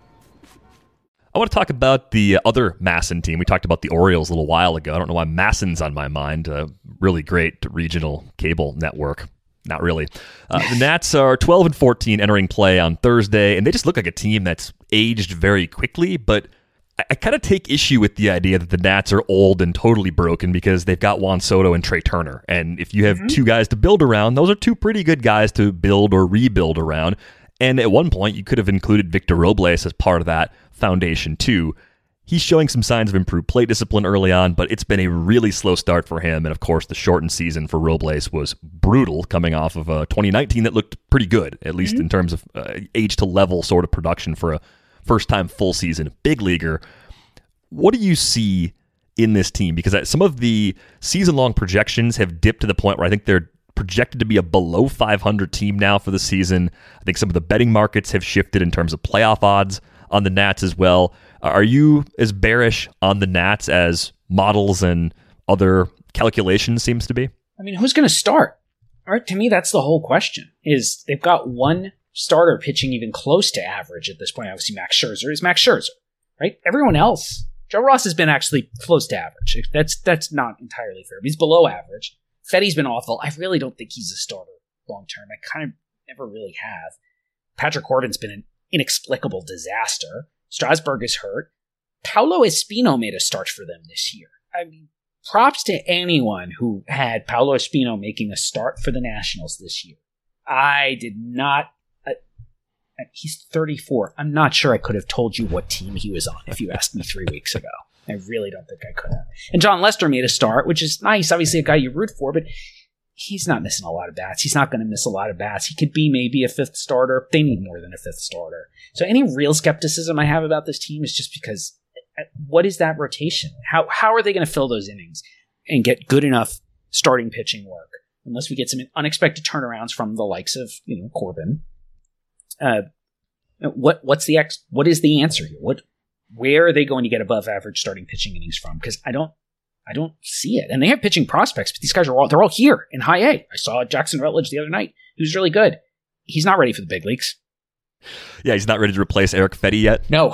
I want to talk about the other MASN team. We talked about the Orioles a little while ago. I don't know why MASN's on my mind. A really great regional cable network. Not really. The Nats are 12-14 entering play on Thursday, and they just look like a team that's aged very quickly, but I kind of take issue with the idea that the Nats are old and totally broken because they've got Juan Soto and Trey Turner. And if you have two guys to build around, those are two pretty good guys to build or rebuild around. And at one point, you could have included Victor Robles as part of that foundation too. He's showing some signs of improved plate discipline early on, but it's been a really slow start for him. And of course, the shortened season for Robles was brutal, coming off of 2019 that looked pretty good, at least in terms of age to level sort of production for a first-time full season big leaguer. What do you see in this team? Because some of the season-long projections have dipped to the point where I think they're projected to be a below 500 team now for the season. I think some of the betting markets have shifted in terms of playoff odds on the Nats as well. Are you as bearish on the Nats as models and other calculations seems to be? I mean, who's going to start? All right, to me, that's the whole question. Is they've got one starter pitching even close to average at this point. Obviously, Max Scherzer is Max Scherzer, right? Everyone else, Joe Ross has been actually close to average. That's not entirely fair, but he's below average. Fetty's been awful. I really don't think he's a starter long term. I kind of never really have. Patrick Corbin's been an inexplicable disaster. Strasburg is hurt. Paolo Espino made a start for them this year. I mean, props to anyone who had Paolo Espino making a start for the Nationals this year. I did not. He's 34. I'm not sure I could have told you what team he was on if you asked me 3 weeks ago. I really don't think I could have. And John Lester made a start, which is nice. Obviously a guy you root for, but he's not missing a lot of bats. He's not going to miss a lot of bats. He could be maybe a fifth starter. They need more than a fifth starter. So any real skepticism I have about this team is just because what is that rotation? How are they going to fill those innings and get good enough starting pitching work unless we get some unexpected turnarounds from the likes of, Corbin? What is the answer here? Where are they going to get above average starting pitching innings from? Because I don't see it. And they have pitching prospects, but these guys they're all here in high A. I saw Jackson Rutledge the other night. He was really good. He's not ready for the big leagues. Yeah, he's not ready to replace Eric Fetty yet. No.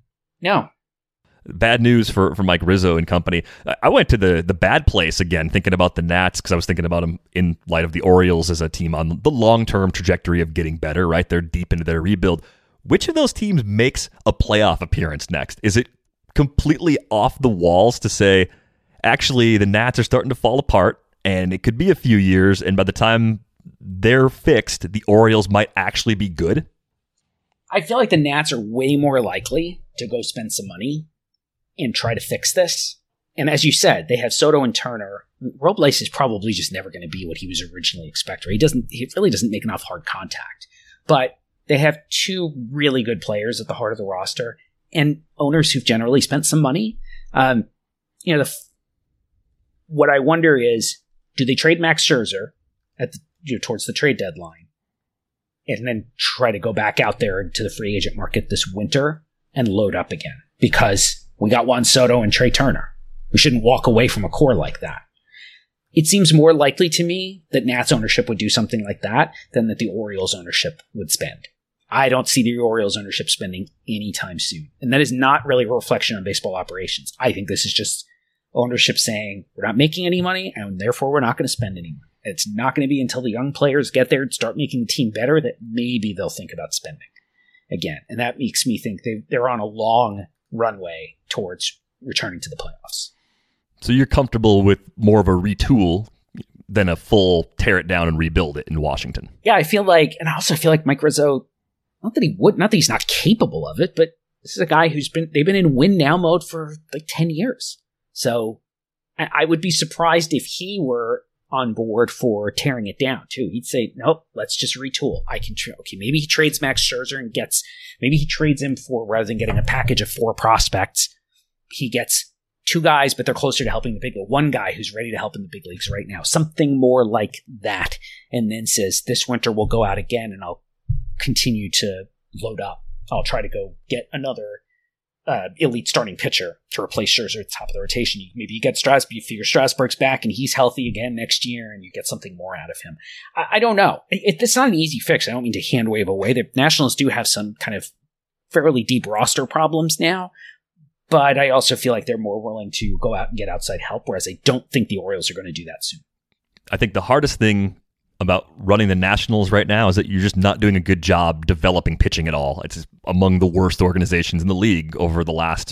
Bad news for Mike Rizzo and company. I went to the bad place again, thinking about the Nats, because I was thinking about them in light of the Orioles as a team on the long-term trajectory of getting better, right? They're deep into their rebuild. Which of those teams makes a playoff appearance next? Is it completely off the walls to say, actually, the Nats are starting to fall apart, and it could be a few years, and by the time they're fixed, the Orioles might actually be good? I feel like the Nats are way more likely to go spend some money and try to fix this. And as you said, they have Soto and Turner. Robles is probably just never going to be what he was originally expected. He really doesn't make enough hard contact. But they have two really good players at the heart of the roster and owners who've generally spent some money. What I wonder is, do they trade Max Scherzer towards the trade deadline and then try to go back out there into the free agent market this winter and load up again? Because we got Juan Soto and Trey Turner. We shouldn't walk away from a core like that. It seems more likely to me that Nats ownership would do something like that than that the Orioles ownership would spend. I don't see the Orioles ownership spending anytime soon. And that is not really a reflection on baseball operations. I think this is just ownership saying, we're not making any money, and therefore we're not going to spend any money. It's not going to be until the young players get there and start making the team better that maybe they'll think about spending again. And that makes me think they're on a long runway towards returning to the playoffs. So you're comfortable with more of a retool than a full tear it down and rebuild it in Washington? Yeah, I also feel like Mike Rizzo, not that he's not capable of it, but this is a guy they've been in win now mode for like 10 years. So I would be surprised if he were on board for tearing it down too. He'd say, nope, let's just retool. Maybe he trades Max Scherzer and maybe he trades him for, rather than getting a package of 4 prospects, he gets 2 guys, but they're closer to helping the big league. 1 guy who's ready to help in the big leagues right now. Something more like that. And then says, this winter we'll go out again and I'll continue to load up. I'll try to go get another elite starting pitcher to replace Scherzer at the top of the rotation. Maybe you get Strasburg, you figure Strasburg's back and he's healthy again next year and you get something more out of him. I don't know. It's not an easy fix. I don't mean to hand wave away. The Nationals do have some kind of fairly deep roster problems now, but I also feel like they're more willing to go out and get outside help, whereas I don't think the Orioles are going to do that soon. I think the hardest thing about running the Nationals right now is that you're just not doing a good job developing pitching at all. It's among the worst organizations in the league over the last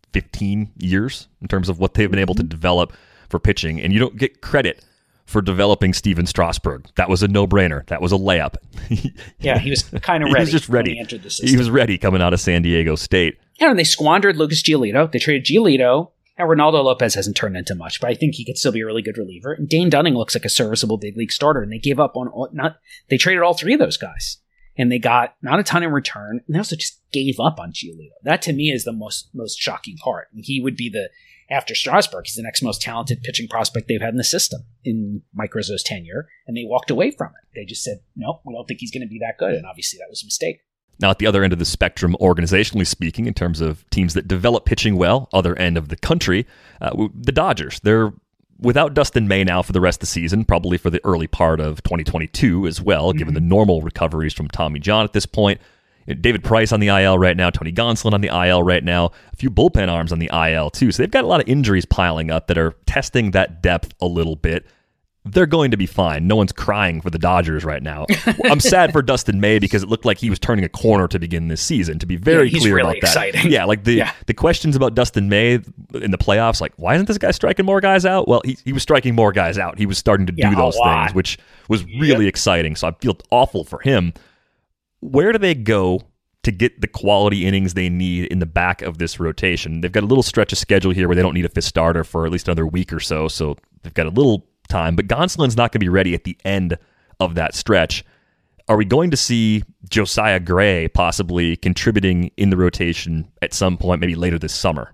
15 years in terms of what they've been able to develop for pitching. And you don't get credit for developing Steven Strasburg. That was a no-brainer. That was a layup. Yeah, he was kind of ready. He was just ready. When he entered the system. He was ready coming out of San Diego State. Yeah, and they squandered Lucas Giolito. They traded Giolito. Now, Ronaldo Lopez hasn't turned into much, but I think he could still be a really good reliever. And Dane Dunning looks like a serviceable big league starter, and they gave up on they traded all three of those guys, and they got not a ton in return, and they also just gave up on Giolito. That, to me, is the most shocking part. And he would be after Strasburg, he's the next most talented pitching prospect they've had in the system in Mike Rizzo's tenure, and they walked away from it. They just said, no, we don't think he's going to be that good, and obviously that was a mistake. Now, at the other end of the spectrum, organizationally speaking, in terms of teams that develop pitching well, other end of the country, the Dodgers. They're without Dustin May now for the rest of the season, probably for the early part of 2022 as well, given the normal recoveries from Tommy John at this point. David Price on the IL right now, Tony Gonsolin on the IL right now, a few bullpen arms on the IL too. So they've got a lot of injuries piling up that are testing that depth a little bit. They're going to be fine. No one's crying for the Dodgers right now. I'm sad for Dustin May because it looked like he was turning a corner to begin this season, to be very clear really about that. Exciting. Yeah, like the questions about Dustin May in the playoffs, like, why isn't this guy striking more guys out? Well, he was striking more guys out. He was starting to do those things, which was really exciting. So I feel awful for him. Where do they go to get the quality innings they need in the back of this rotation? They've got a little stretch of schedule here where they don't need a fifth starter for at least another week or so. So they've got a little time, but Gonsolin's not going to be ready at the end of that stretch. Are we going to see Josiah Gray possibly contributing in the rotation at some point, maybe later this summer?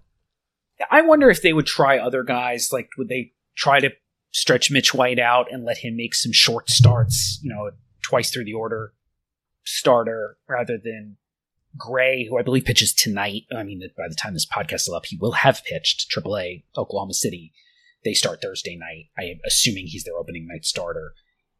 I wonder if they would try other guys. Like, would they try to stretch Mitch White out and let him make some short starts, twice through the order starter, rather than Gray, who I believe pitches tonight. I mean, by the time this podcast is up, he will have pitched AAA Oklahoma City. They start Thursday night. I am assuming he's their opening night starter.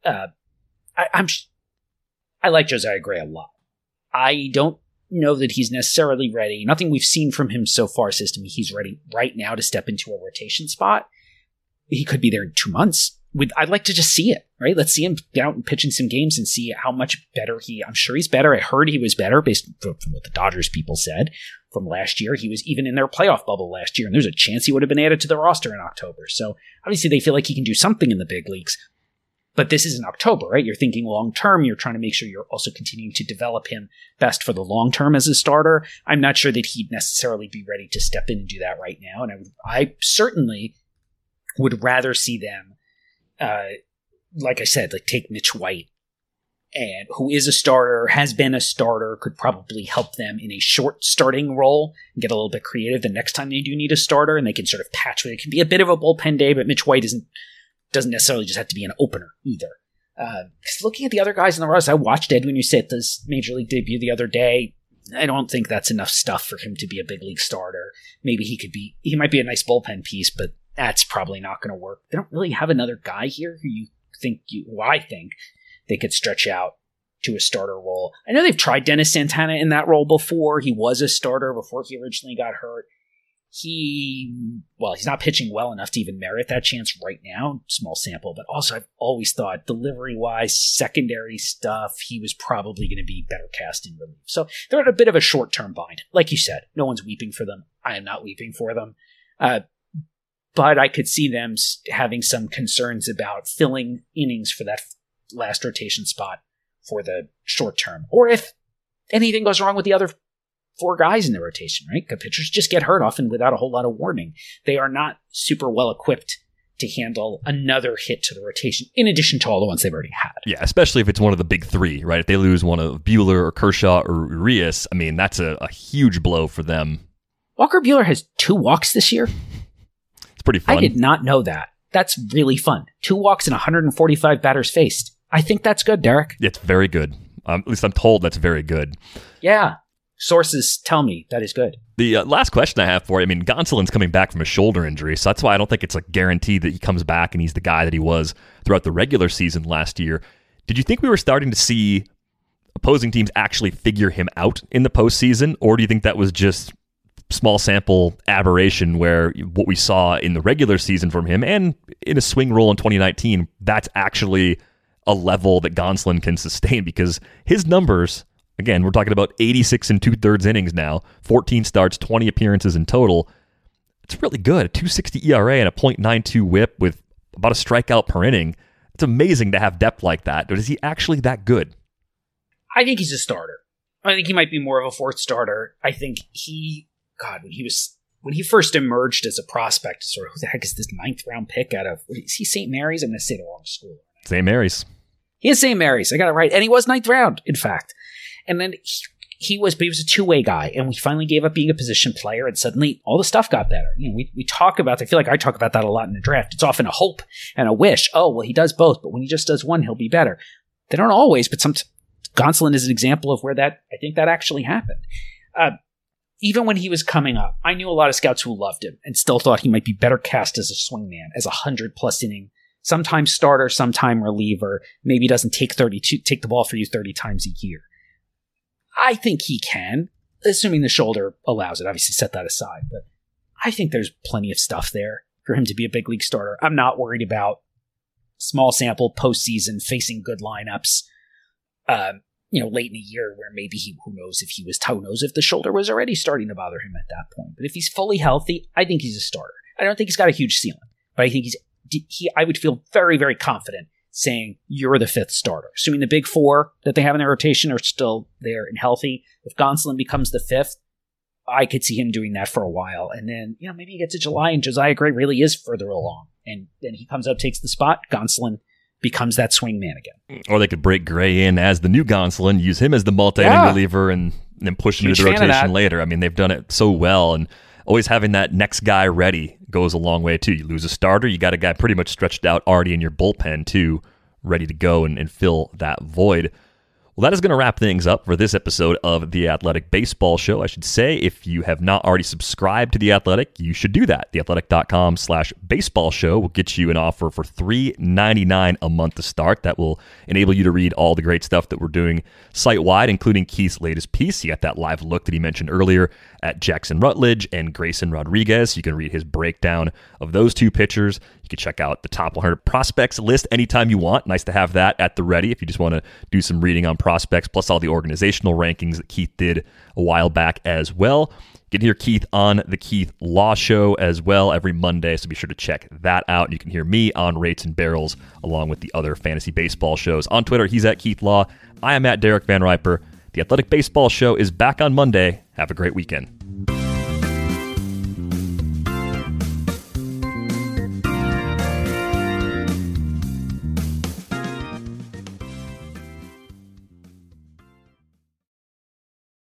I like Josiah Gray a lot. I don't know that he's necessarily ready. Nothing we've seen from him so far says to me he's ready right now to step into a rotation spot. He could be there in 2 months. I'd like to just see it, right? Let's see him get out and pitch in some games and see how much better I'm sure he's better. I heard he was better based from what the Dodgers people said from last year. He was even in their playoff bubble last year, and there's a chance he would have been added to the roster in October. So obviously they feel like he can do something in the big leagues. But this is in October, right? You're thinking long-term. You're trying to make sure you're also continuing to develop him best for the long-term as a starter. I'm not sure that he'd necessarily be ready to step in and do that right now. And I certainly would rather see them, like I said, like take Mitch White, and who is a starter, has been a starter, could probably help them in a short starting role and get a little bit creative the next time they do need a starter, and they can sort of patch with it. It can be a bit of a bullpen day, but Mitch White doesn't necessarily just have to be an opener either. Looking at the other guys in the roster, I watched Edwin Uceta's major league debut the other day. I don't think that's enough stuff for him to be a big league starter. Maybe he might be a nice bullpen piece, but that's probably not going to work. They don't really have another guy here who I think they could stretch out to a starter role. I know they've tried Dennis Santana in that role before. He was a starter before he originally got hurt. He's not pitching well enough to even merit that chance right now. Small sample, but also I've always thought delivery-wise, secondary stuff, he was probably going to be better cast in relief. So they're at a bit of a short-term bind. Like you said, no one's weeping for them. I am not weeping for them. But I could see them having some concerns about filling innings for that last rotation spot for the short term. Or if anything goes wrong with the other 4 guys in the rotation, right? Because pitchers just get hurt often without a whole lot of warning. They are not super well equipped to handle another hit to the rotation, in addition to all the ones they've already had. Yeah, especially if it's one of the big 3, right? If they lose one of Buehler or Kershaw or Urias, I mean, that's a huge blow for them. Walker Buehler has 2 walks this year. Pretty fun. I did not know that. That's really fun. 2 walks and 145 batters faced. I think that's good, Derek. It's very good. At least I'm told that's very good. Yeah. Sources tell me that is good. The last question I have for you, I mean, Gonsolin's coming back from a shoulder injury, so that's why I don't think it's a guarantee that he comes back and he's the guy that he was throughout the regular season last year. Did you think we were starting to see opposing teams actually figure him out in the postseason, or do you think that was just small sample aberration where what we saw in the regular season from him and in a swing role in 2019, that's actually a level that Gonsolin can sustain, because his numbers, again, we're talking about 86 and 2/3 innings now, 14 starts, 20 appearances in total. It's really good. A 2.60 ERA and a .92 whip with about a strikeout per inning. It's amazing to have depth like that. But is he actually that good? I think he's a starter. I think he might be more of a fourth starter. I think when he first emerged as a prospect, sort of, who the heck is this 9th round pick out of, is he St. Mary's? I'm going to say the wrong school. St. Mary's. He is St. Mary's. I got it right. And he was 9th round, in fact. And then he was a two-way guy, and we finally gave up being a position player, and suddenly all the stuff got better. You know, we talk about, I feel like I talk about that a lot in the draft. It's often a hope and a wish. Oh, well, he does both, but when he just does one, he'll be better. They don't always, but Gonsolin is an example of where I think that actually happened. Even when he was coming up, I knew a lot of scouts who loved him and still thought he might be better cast as a swingman, as a 100-plus inning, sometimes starter, sometime reliever, maybe doesn't take the ball for you 30 times a year. I think he can, assuming the shoulder allows it. Obviously, set that aside, but I think there's plenty of stuff there for him to be a big league starter. I'm not worried about small sample postseason facing good lineups. Late in the year where maybe who knows if the shoulder was already starting to bother him at that point. But if he's fully healthy, I think he's a starter. I don't think he's got a huge ceiling, but I think I would feel very, very confident saying you're the 5th starter. Assuming the big 4 that they have in their rotation are still there and healthy. If Gonsolin becomes the 5th, I could see him doing that for a while. And then, maybe you get to July and Josiah Gray really is further along. And then he comes up, takes the spot. Gonsolin becomes that swing man again. Or they could break Gray in as the new Gonsolin, use him as the multi-inning reliever, and then push him into the rotation later. I mean, they've done it so well, and always having that next guy ready goes a long way too. You lose a starter, you got a guy pretty much stretched out already in your bullpen too, ready to go and fill that void. Well, that is going to wrap things up for this episode of The Athletic Baseball Show. I should say, if you have not already subscribed to The Athletic, you should do that. TheAthletic.com/baseball show will get you an offer for $3.99 a month to start. That will enable you to read all the great stuff that we're doing site-wide, including Keith's latest piece. You got that live look that he mentioned earlier at Jackson Rutledge and Grayson Rodriguez. You can read his breakdown of those two pitchers. You can check out the top 100 prospects list anytime you want. Nice to have that at the ready if you just want to do some reading on prospects, plus all the organizational rankings that Keith did a while back as well. You can hear Keith on the Keith Law Show as well every Monday, so be sure to check that out. You can hear me on Rates and Barrels along with the other fantasy baseball shows. On Twitter, he's at Keith Law. I am at Derek Van Riper. The Athletic Baseball Show is back on Monday. Have a great weekend.